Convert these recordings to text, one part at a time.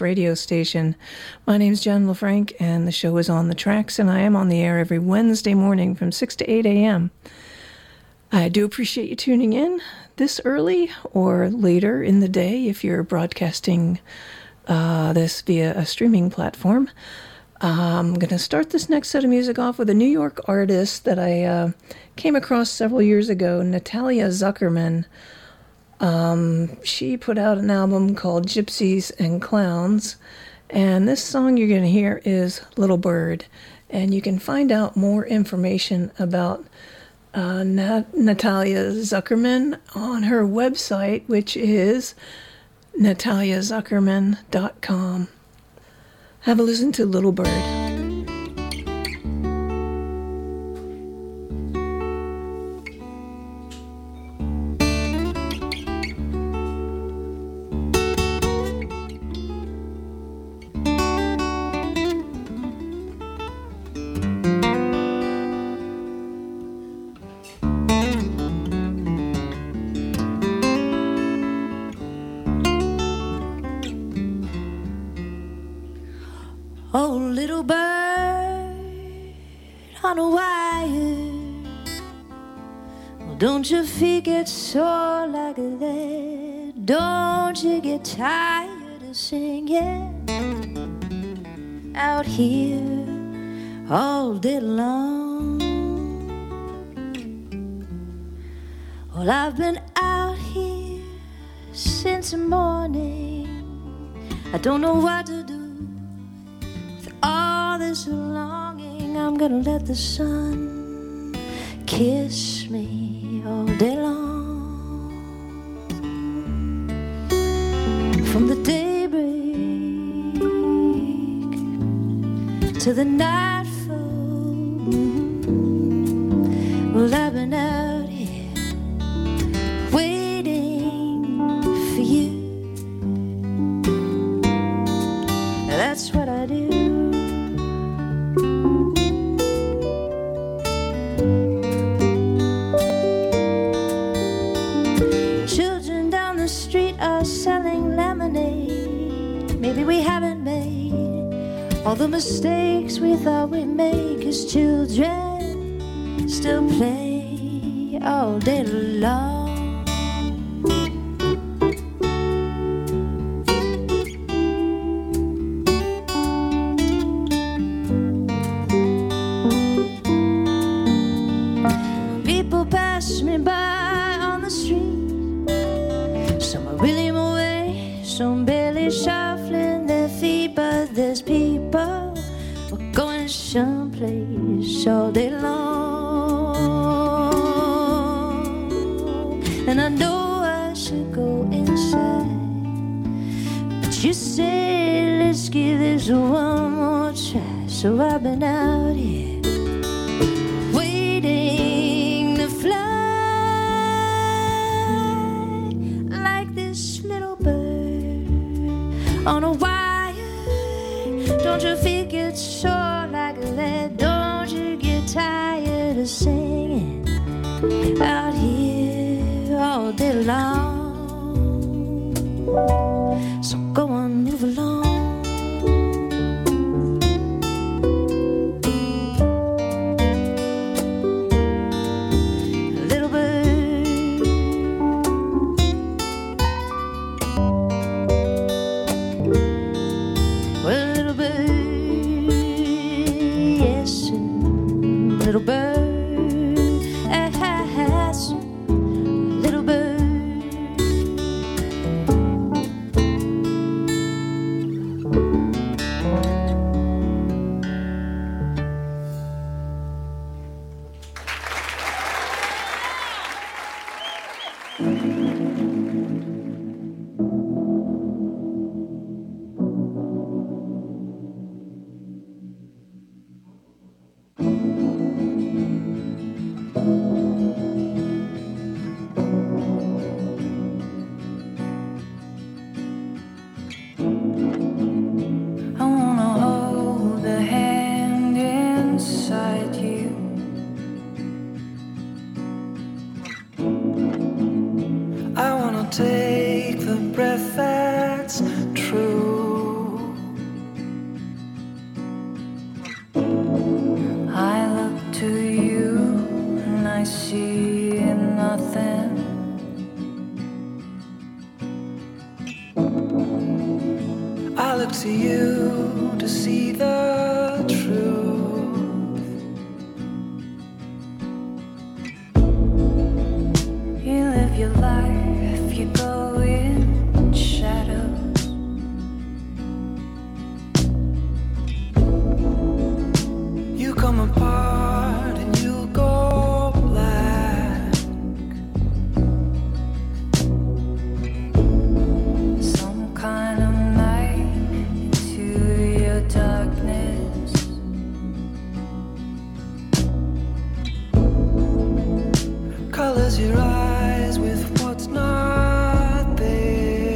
radio station. My name's Jen LaFranc, and the show is On the Tracks, and I am on the air every Wednesday morning from 6 to 8 a.m. I do appreciate you tuning in this early or later in the day if you're broadcasting this via a streaming platform. I'm going to start this next set of music off with a New York artist that I came across several years ago, Natalia Zuckerman. She put out an album called Gypsies and Clowns, and this song you're going to hear is Little Bird. And you can find out more information about Natalia Zuckerman on her website, which is nataliazuckerman.com. Have a listen to Little Bird. Oh, little bird on a wire, well, don't your feet get sore like that? Don't you get tired of singing out here all day long? Well, I've been out here since the morning. I don't know what to do. All this longing, I'm gonna let the sun kiss me all day long. From the daybreak to the nightfall, well, I've been out here waiting for you. That's what I do. Selling lemonade. Maybe we haven't made all the mistakes we thought we'd make, 'cause children still play all day long. People pass me by on the street. Some are really some barely shuffling their feet, but there's people who are going someplace all day long. And I know I should go inside, but you say let's give this one more try. So I've been out here waiting to fly like this little bird on a wire. Don't you feel get sore like that? Don't you get tired of singing out here all day long? So go on, move along. Little bird, little bird. I look to you to see the truth. You live your life, you go in shadows. You come apart and you go black. Some kind of night into your darkness. Colors your eyes with what's not there.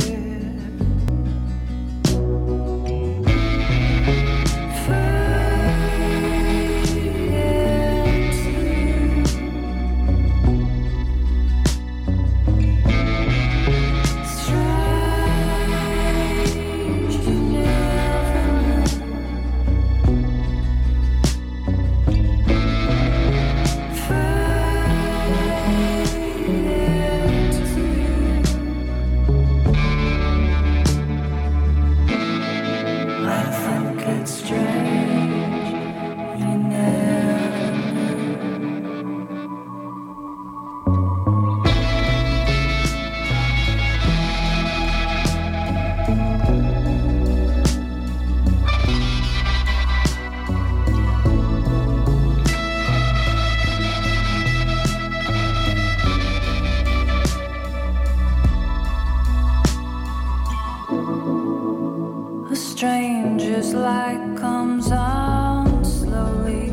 A stranger's light comes on slowly.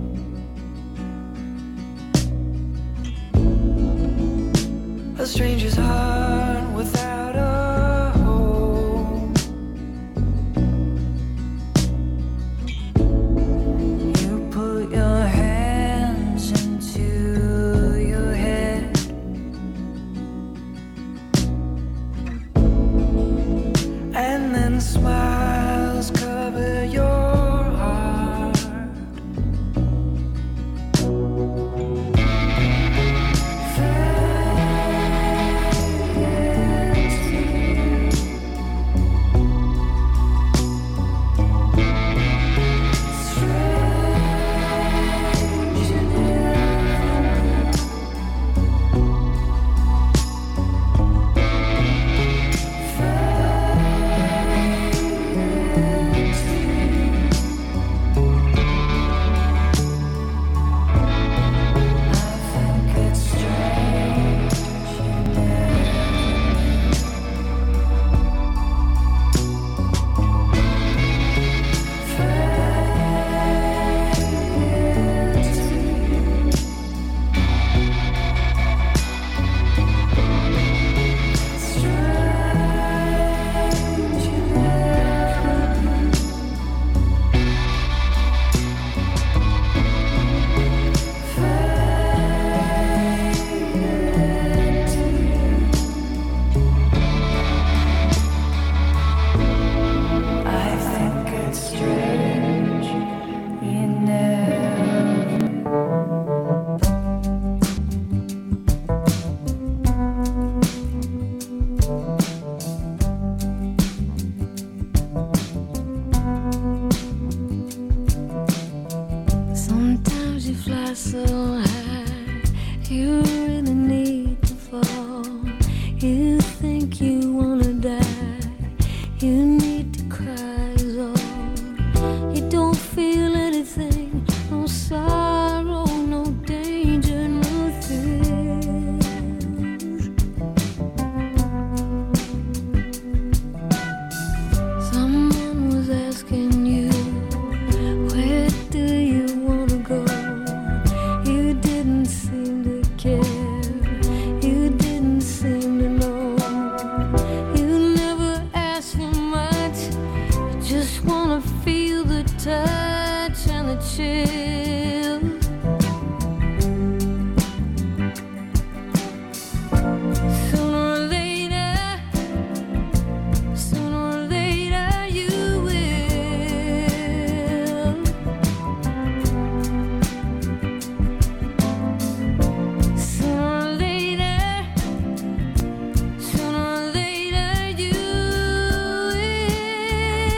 A stranger's heart without a home. You put your hands into your head. And then smiles cover your heart. Sometimes you fly so high, you really need to fall. You think you wanna die, you need to cry is all. You don't feel anything, no sorrow, no danger, no thrills. Someone was asking you, where do you wanna go? You didn't seem to care, you didn't seem to know. You never asked for much, you just wanna feel the touch and the chill. Sooner or later, you will. Sooner or later, you will.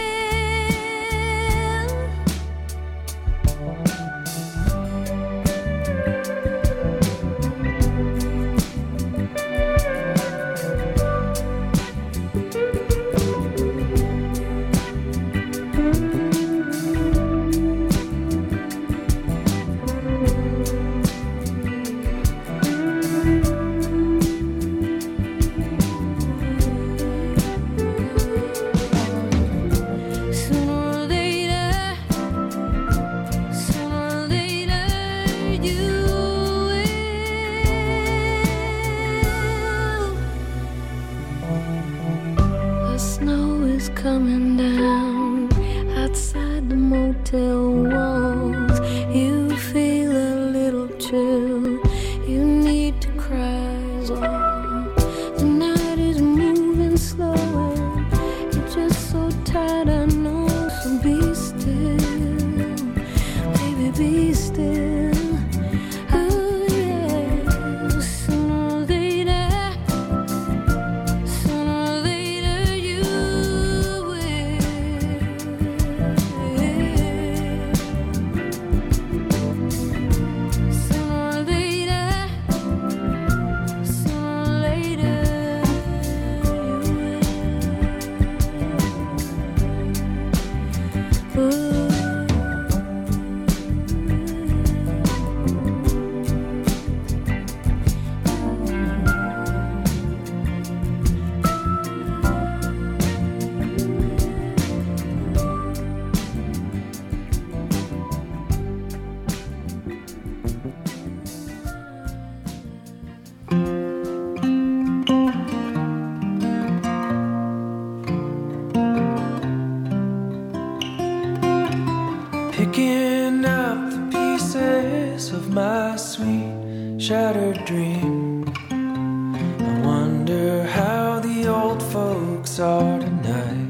hotel walls. You feel a little chill. You need to cry is all. The night is moving slow and you're just so tired, I know. So be still, baby, be still. Oh yeah, sooner or later, sooner or later you will. Sooner or later, sooner or later you will. Ooh. Picking up the pieces of my sweet shattered dream. I wonder how the old folks are tonight.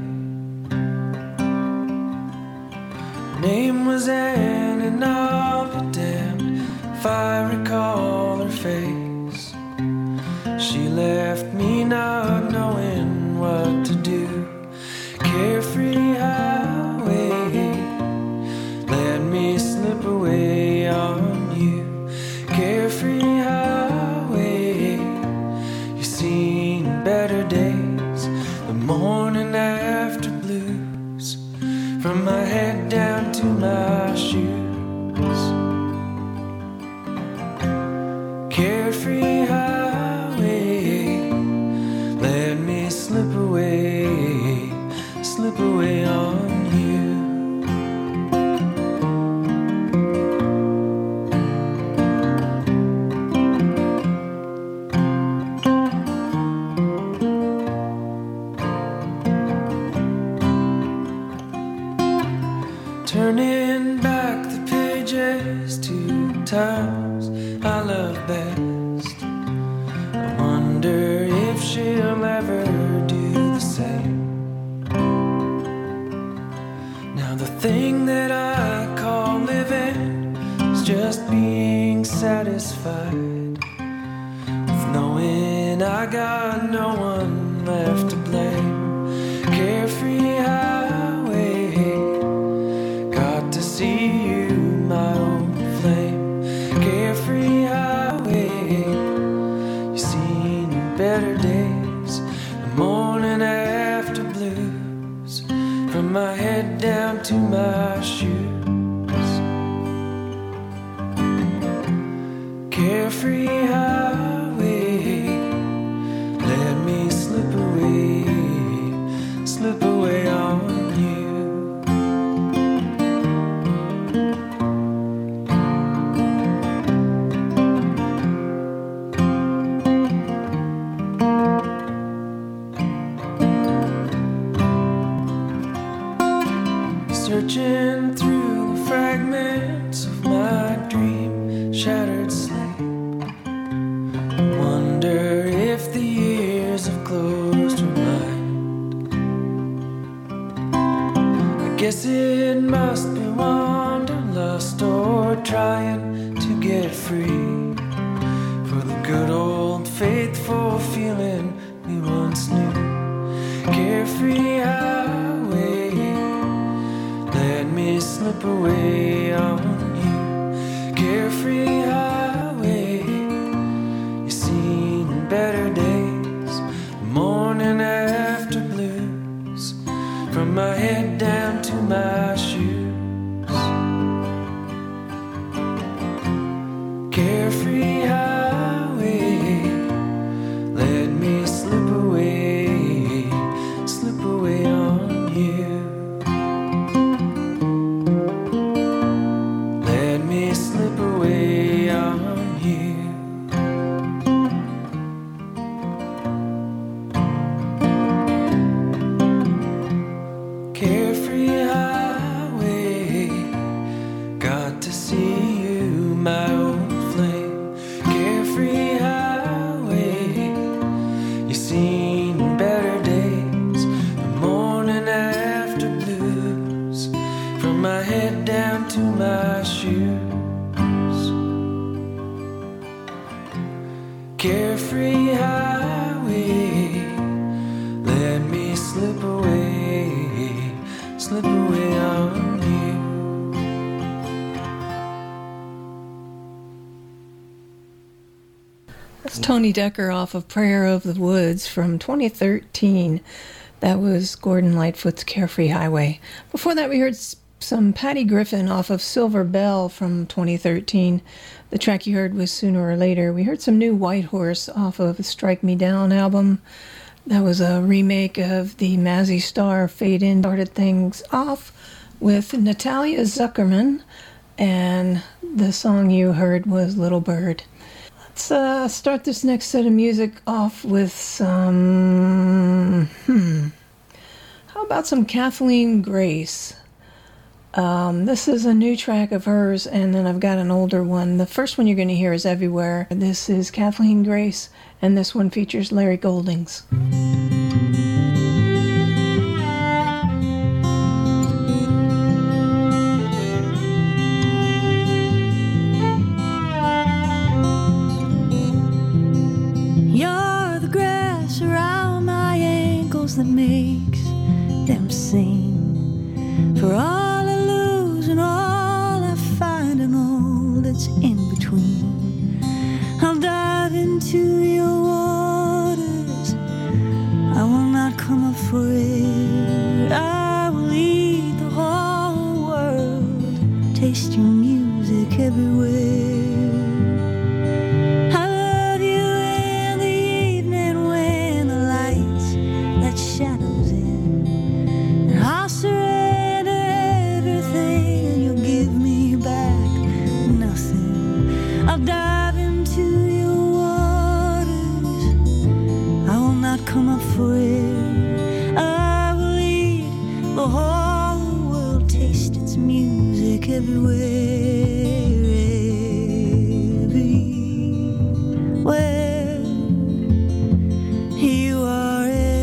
Her name was Anne, and I'll be damned if I recall her face. She left me not knowing what to do. Carefree highway, let me slip away on you. Carefree highway, you've seen better days. The morning after blues, from my head down to my shoes. Carefree highway, let me slip away on you. Turning back the pages to times I love best. I wonder if she'll ever do the same. Now the thing that I call living is just being satisfied with knowing I got no one left to blame. Carefree highway, got to see you, my old flame. Carefree highway, you've seen better days. The morning after blues, from my head down to my shoes. Carefree highway, let me slip away on you. Searching through the fragments of my dream shattered sleep, I wonder if the years have closed her mind. I guess it must be wanderlust or trying to get free, for the good old faithful feeling we once knew. Carefree highway, let me slip away on you. Carefree highway, you've seen better days. Morning after blues, from my head down to my shoes. Carefree highway, let me slip away on you. Let me slip away on you. Carefree highway, slip away on you. That's Tony Decker off of Prayer of the Woods from 2013. That was Gordon Lightfoot's Carefree Highway. Before that, we heard some Patty Griffin off of Silver Bell from 2013. The track you heard was Sooner or Later. We heard some new White Horse off of the Strike Me Down album. That was a remake of the Mazzy Star Fade In. Started things off with Natalia Zuckerman, and the song you heard was Little Bird. Let's start this next set of music off with some... How about some Kathleen Grace? This is a new track of hers, and then I've got an older one. The first one you're going to hear is Everywhere. This is Kathleen Grace, and this one features Larry Goldings. You're the grass around my ankles that makes them sing. For all I lose and all I find and all that's in between, I'll dive into your waters. I will not come afraid. I will eat the whole world, taste your music everywhere. Shadows in, and I'll surrender everything, and you'll give me back nothing. I'll dive into your waters. I will not come afraid. I will eat the whole world, taste its music everywhere. Everywhere. You are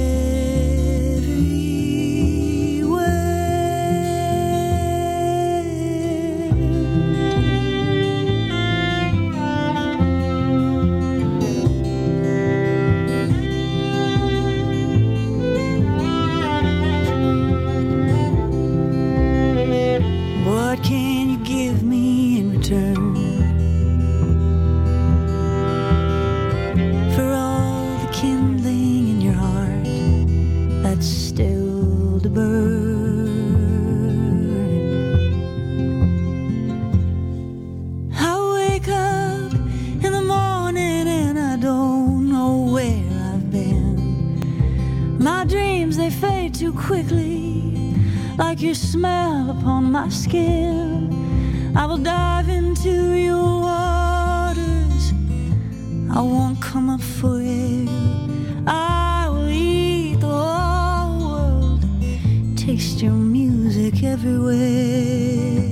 quickly, like your smell upon my skin. I will dive into your waters. I won't come up for air. I will eat the whole world, taste your music everywhere.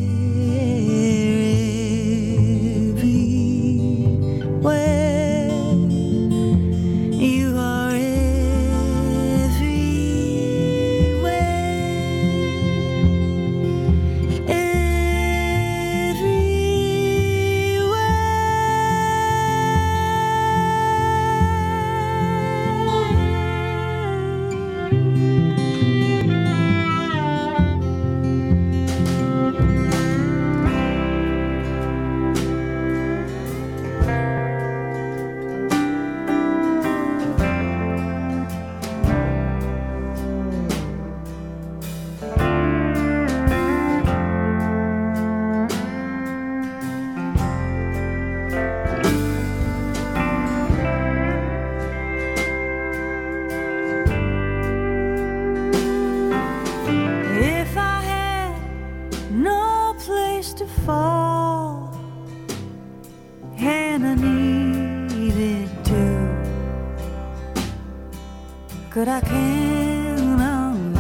Could I count on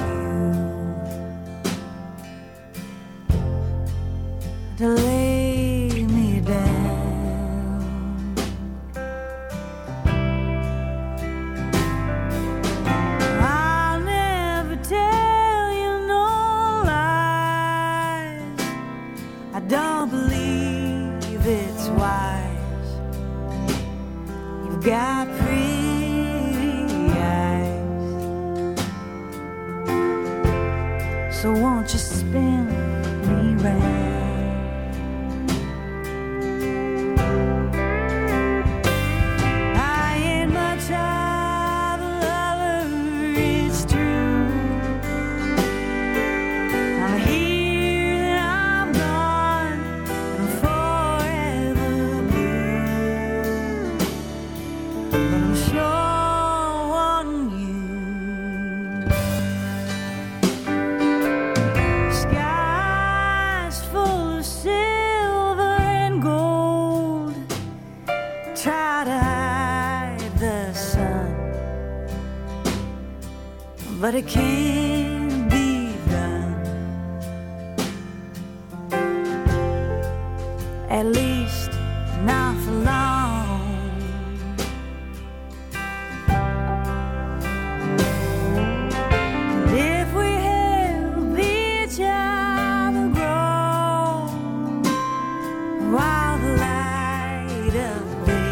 you to lay me down? I'll never tell you no lies. I don't believe it's wise. You've got pretty eyes. So won't won't you spin me round? But it can't be done. At least not for long. If we help each other grow while the light of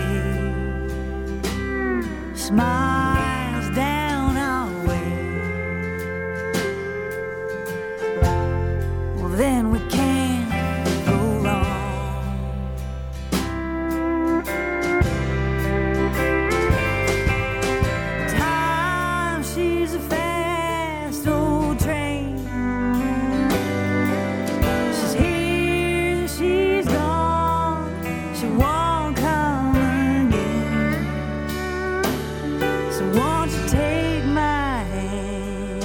day smiles down our way, then we can't go wrong. Time, she's a fast old train. She's here, she's gone, she won't come again. So won't you take my hand?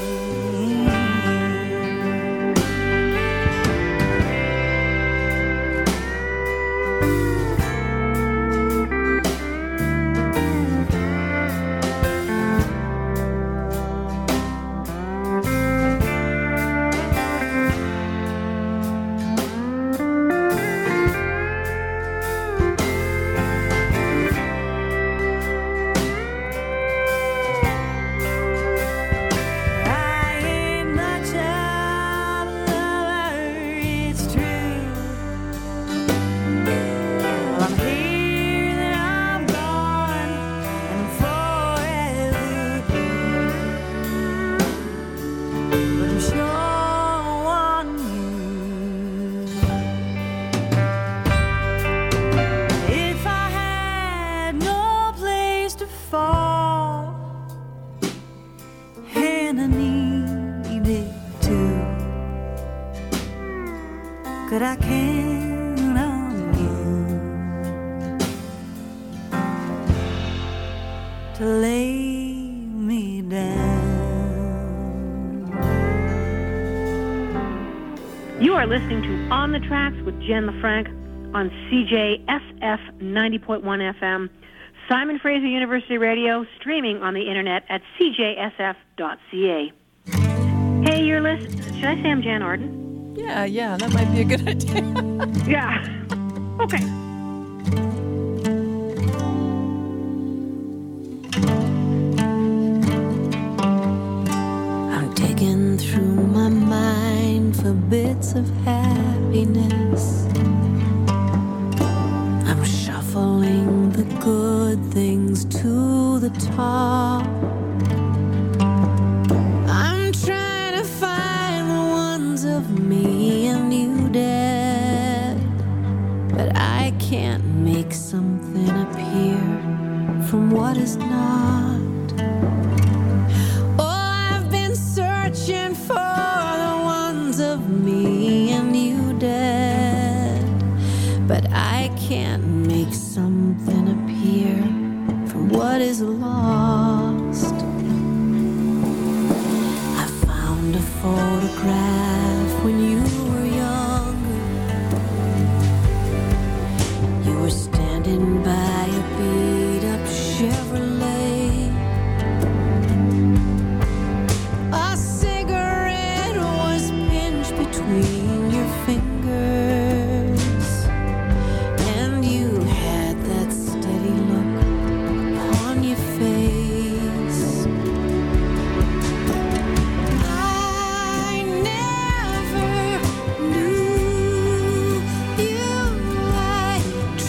Could I count on you to lay me down? You are listening to On the Tracks with Jen LaFranc on CJSF 90.1 FM, Simon Fraser University Radio, streaming on the internet at cjsf.ca. Hey, you're listening. Should I say I'm Jan Arden? Yeah, that might be a good idea. Yeah. Okay. I'm digging through my mind for bits of happiness. I'm shuffling the good things to the top. I'm trying to find the ones of me and you dead, but I can't make something appear from what is not. Oh, I've been searching for the ones of me and you dead, but I can't make something appear from what is lost. I found a photograph when you were younger. You were standing by a beat-up Chevrolet. A cigarette was pinched between your fingers, and you had that steady look upon your face. I never knew you. I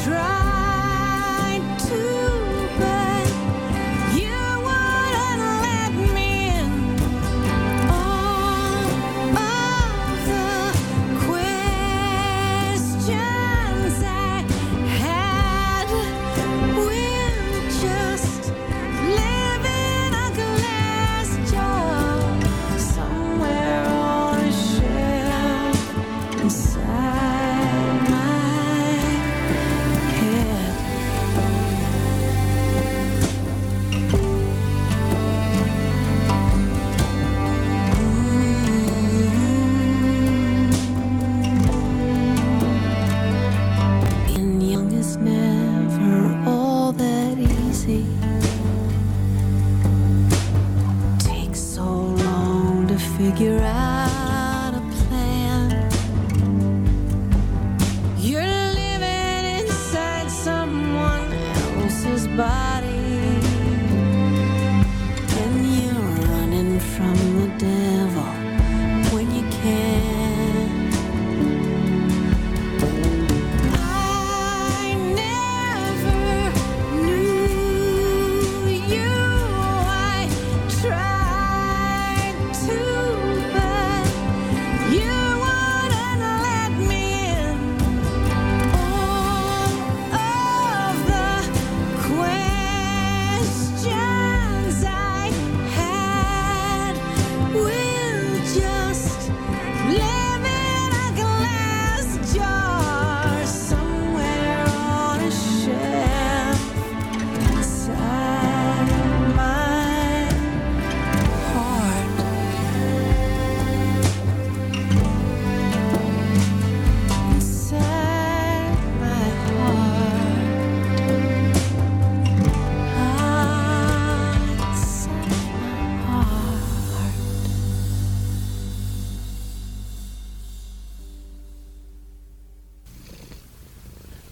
tried to, but you wouldn't let me in. Oh,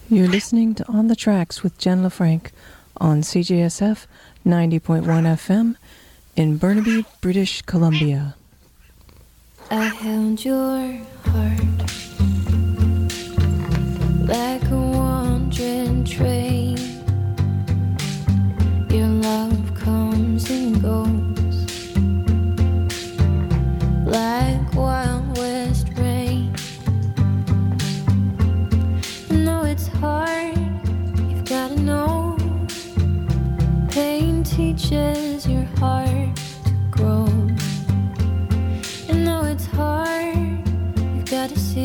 You're listening to On the Tracks with Jen LaFranc on CJSF 90.1 FM in Burnaby, British Columbia. I held your heart like a wandering train. Your love comes and goes like Wild West rain. No, it's hard, you've gotta know. Pain teaches your heart to grow. And though it's hard, you've gotta see